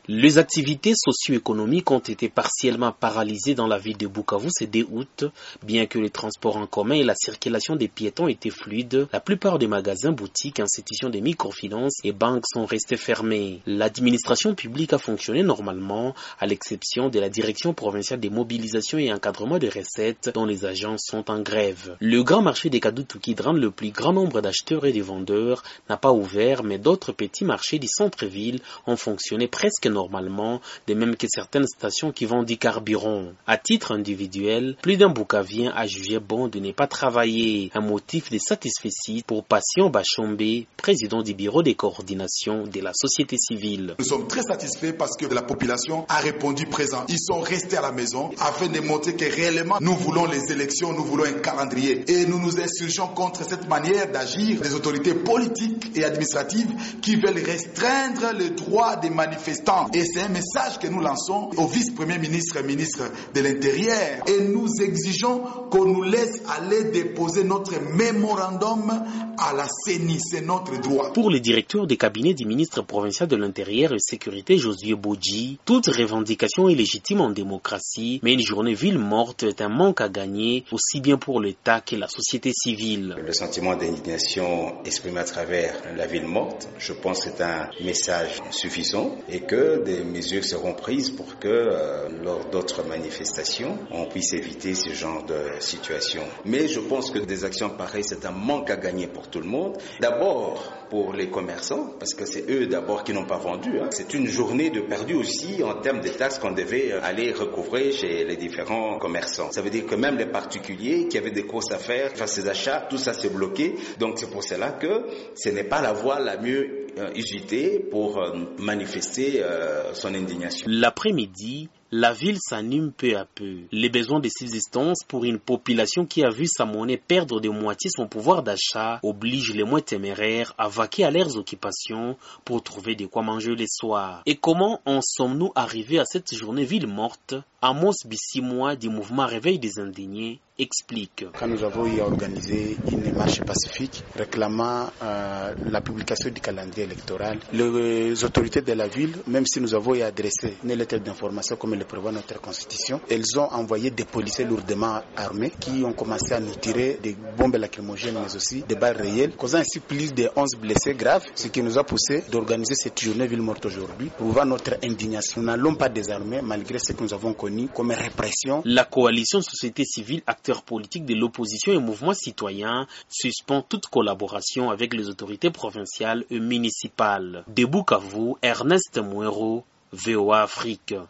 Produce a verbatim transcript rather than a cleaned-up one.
Les activités socio-économiques ont été partiellement paralysées dans la ville de Bukavu ce deux août. Bien que les transports en commun et la circulation des piétons étaient fluides, la plupart des magasins, boutiques, institutions de microfinance et banques sont restés fermés. L'administration publique a fonctionné normalement, à l'exception de la direction provinciale des mobilisations et encadrement des recettes dont les agents sont en grève. Le grand marché des Kadutu qui draine le plus grand nombre d'acheteurs et de vendeurs n'a pas ouvert, mais d'autres petits marchés du centre-ville ont fonctionné presque normalement, de même que certaines stations qui vendent du carburant. À titre individuel, plus d'un Bukavien a jugé bon de ne pas travailler, un motif de satisfecit pour Patient Bachombe, président du bureau de coordination de la société civile. Nous sommes très satisfaits parce que la population a répondu présent. Ils sont restés à la maison afin de montrer que réellement nous voulons les élections, nous voulons un calendrier et nous nous insurgeons contre cette manière d'agir des autorités politiques et administratives qui veulent restreindre les droits des manifestants. Et c'est un message que nous lançons au vice-premier ministre et ministre de l'Intérieur. Et nous exigeons qu'on nous laisse aller déposer notre mémorandum à la C E N I. C'est notre droit. Pour le directeur des cabinets du ministre provincial de l'Intérieur et Sécurité, Josué Bodji, toute revendication est légitime en démocratie, mais une journée ville morte est un manque à gagner, aussi bien pour l'État que la société civile. Le sentiment d'indignation exprimé à travers la ville morte, je pense que c'est un message suffisant et que des mesures seront prises pour que, euh, lors d'autres manifestations, on puisse éviter ce genre de situation. Mais je pense que des actions pareilles, c'est un manque à gagner pour tout le monde. D'abord, pour les commerçants, parce que c'est eux d'abord qui n'ont pas vendu. Hein. C'est une journée de perdu aussi en termes de taxes qu'on devait aller recouvrer chez les différents commerçants. Ça veut dire que même les particuliers qui avaient des courses à faire, faire ces achats, tout ça s'est bloqué. Donc c'est pour cela que ce n'est pas la voie la mieux usitée pour manifester euh, son indignation. L'après-midi, la ville s'anime peu à peu. Les besoins de subsistance pour une population qui a vu sa monnaie perdre de moitié son pouvoir d'achat obligent les moins téméraires à vaquer à leurs occupations pour trouver de quoi manger le soir. Et comment en sommes-nous arrivés à cette journée ville morte? Amos Bissimois du mouvement Réveil des Indignés explique. Quand nous avons eu à organiser une marche pacifique réclamant euh, la publication du calendrier électoral, les autorités de la ville, même si nous avons eu adressé une lettre d'information comme le prévoit notre constitution, elles ont envoyé des policiers lourdement armés qui ont commencé à nous tirer des bombes lacrymogènes mais aussi des balles réelles, causant ainsi plus de onze blessés graves, ce qui nous a poussé d'organiser cette journée ville morte aujourd'hui pour voir notre indignation. Nous n'allons pas désarmer malgré ce que nous avons connu comme répression. La coalition société civile, acteurs politiques de l'opposition et mouvements citoyens suspend toute collaboration avec les autorités provinciales et municipales. De Bukavu, Ernest Mouero, V O A Afrique.